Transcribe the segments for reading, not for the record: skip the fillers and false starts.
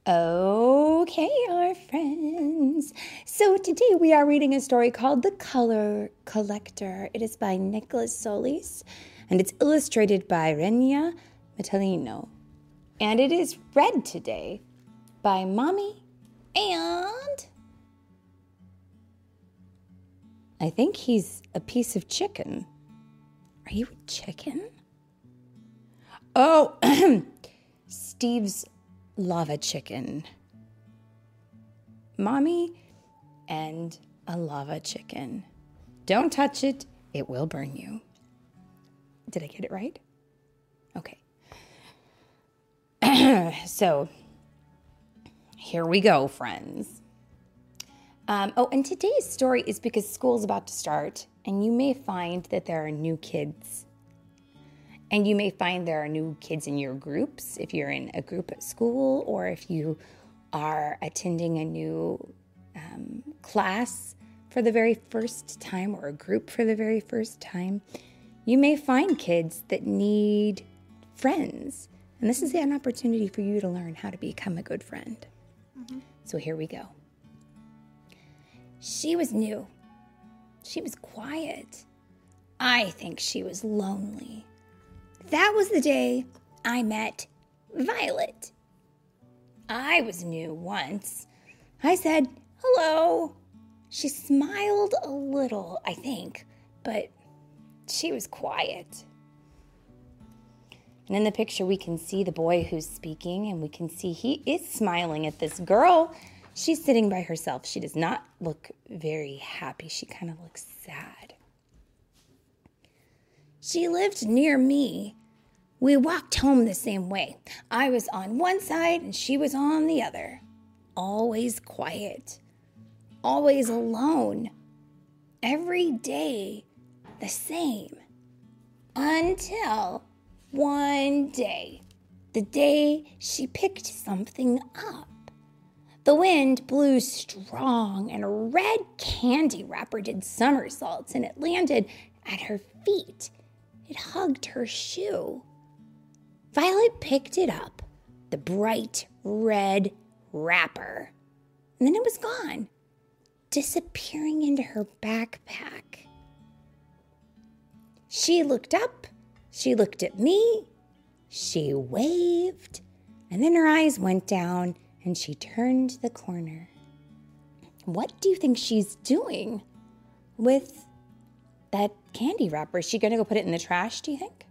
Okay, our friends. So today we are reading a story called The Color Collector. It is by Nicholas Solis and it's illustrated by Renia Metalino. And it is read today by Mommy and I think he's a piece of chicken. Are you a chicken? Oh, Steve's lava chicken. Mommy and a lava chicken. Don't touch it. It will burn you. Did I get it right? Okay. So, here we go, friends. And today's story is because school's about to start, and you may find that there are new kids. And you may find there are new kids in your groups, if you're in a group at school, or if you are attending a new class for the very first time, or a group for the very first time. You may find kids that need friends. And this is an opportunity for you to learn how to become a good friend. Mm-hmm. So here we go. She was new. She was quiet. I think she was lonely. That was the day I met Violet. I was new once. I said, hello. She smiled a little, I think, but she was quiet. And in the picture, we can see the boy who's speaking, and we can see he is smiling at this girl. She's sitting by herself. She does not look very happy. She kind of looks sad. She lived near me. We walked home the same way. I was on one side and she was on the other. Always quiet. Always alone. Every day the same. Until one day. The day she picked something up. The wind blew strong and a red candy wrapper did somersaults and it landed at her feet. It hugged her shoe. Violet picked it up, the bright red wrapper, and then it was gone, disappearing into her backpack. She looked up, she looked at me, she waved, and then her eyes went down and she turned the corner. What do you think she's doing with that candy wrapper? Is she going to go put it in the trash, do you think?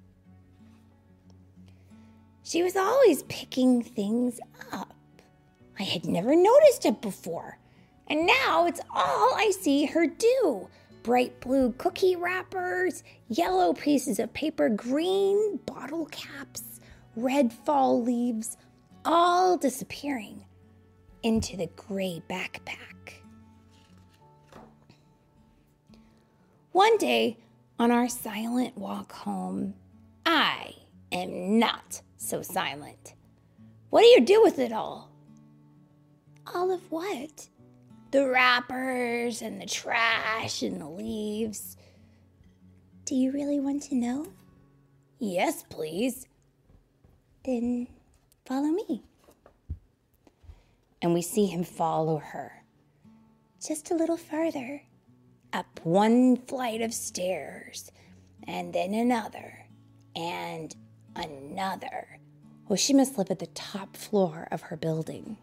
She was always picking things up. I had never noticed it before. And now it's all I see her do. Bright blue cookie wrappers, yellow pieces of paper, green bottle caps, red fall leaves, all disappearing into the gray backpack. One day, on our silent walk home, I am not so silent. What do you do with it all? All of what? The wrappers and the trash and the leaves. Do you really want to know? Yes, please. Then follow me. And we see him follow her. Just a little farther. Up one flight of stairs. And then another. And another. Oh, she must live at the top floor of her building.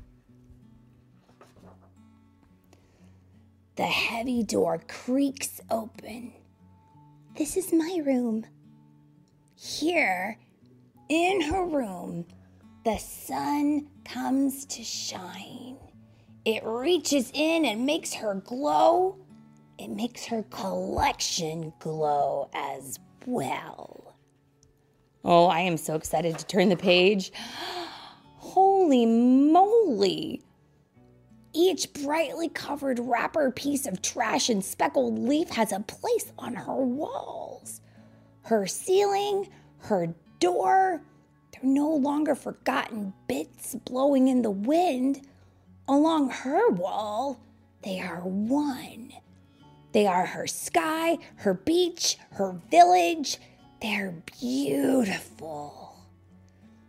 The heavy door creaks open. This is my room. Here, in her room, the sun comes to shine. It reaches in and makes her glow. It makes her collection glow as well. Oh, I am so excited to turn the page. Holy moly! Each brightly covered wrapper, piece of trash, and speckled leaf has a place on her walls. Her ceiling, her door, they're no longer forgotten bits blowing in the wind. Along her wall, they are one. They are her sky, her beach, her village. They're beautiful.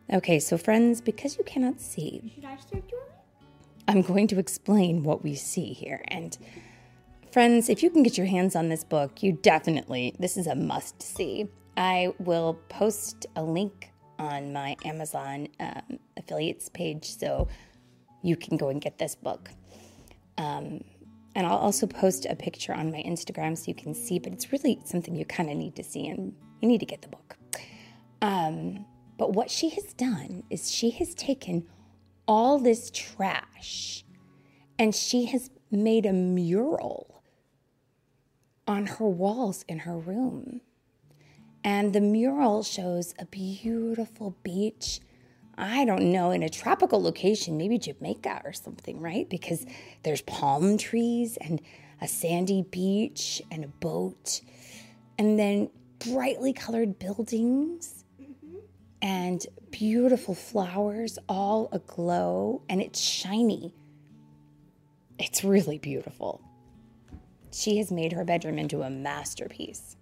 Okay, so friends, because you cannot see, Should I start doing it? I'm going to explain what we see here. And friends, if you can get your hands on this book, this is a must see. I will post a link on my Amazon affiliates page so you can go and get this book. And I'll also post a picture on my Instagram so you can see, but it's really something you kind of need to see, and you need to get the book. But what she has done is she has taken all this trash and she has made a mural on her walls in her room. And the mural shows a beautiful beach. I don't know, in a tropical location, maybe Jamaica or something, right? Because there's palm trees and a sandy beach and a boat. And then brightly colored buildings and beautiful flowers all aglow, and it's shiny. It's really beautiful. She has made her bedroom into a masterpiece.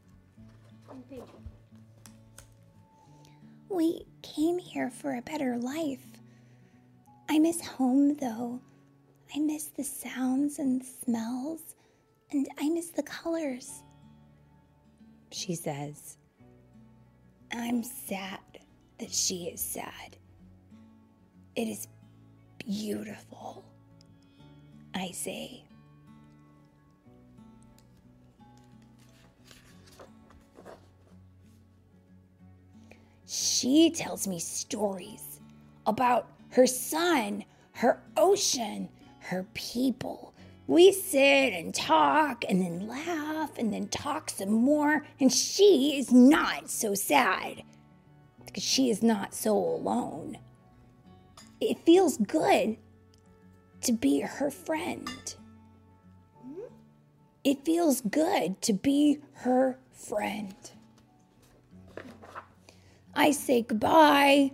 We came here for a better life. I miss home, though. I miss the sounds and smells, and I miss the colors. She says, I'm sad that she is sad. It is beautiful, I say. She tells me stories about her sun, her ocean, her people. We sit and talk and then laugh and then talk some more, and she is not so sad because she is not so alone. It feels good to be her friend. It feels good to be her friend. I say goodbye.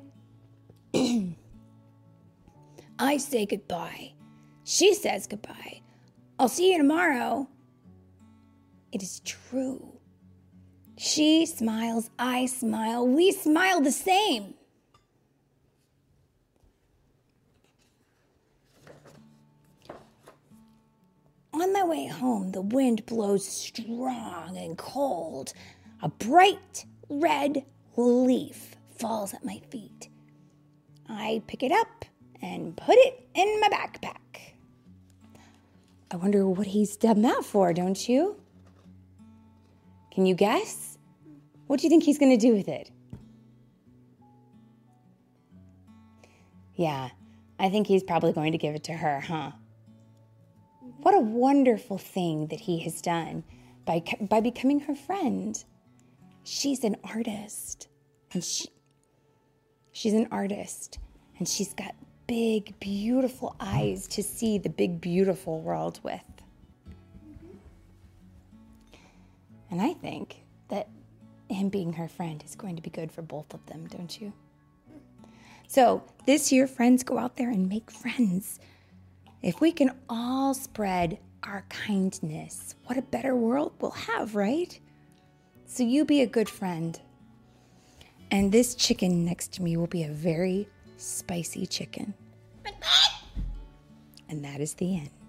I say goodbye. She says goodbye. I'll see you tomorrow. It is true. She smiles, I smile, we smile the same. On my way home, the wind blows strong and cold. A bright red leaf falls at my feet. I pick it up and put it in my backpack. I wonder what he's done that for, don't you? Can you guess? What do you think he's going to do with it? Yeah, I think he's probably going to give it to her, huh? What a wonderful thing that he has done by becoming her friend. She's an artist, and she's an artist, and she's got big, beautiful eyes to see the big, beautiful world with. And I think that him being her friend is going to be good for both of them, don't you? So this year, friends, go out there and make friends. If we can all spread our kindness, what a better world we'll have, right? So you be a good friend. And this chicken next to me will be a very spicy chicken. And that is the end.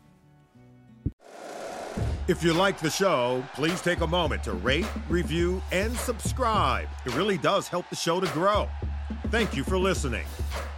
If you like the show, please take a moment to rate, review, and subscribe. It really does help the show to grow. Thank you for listening.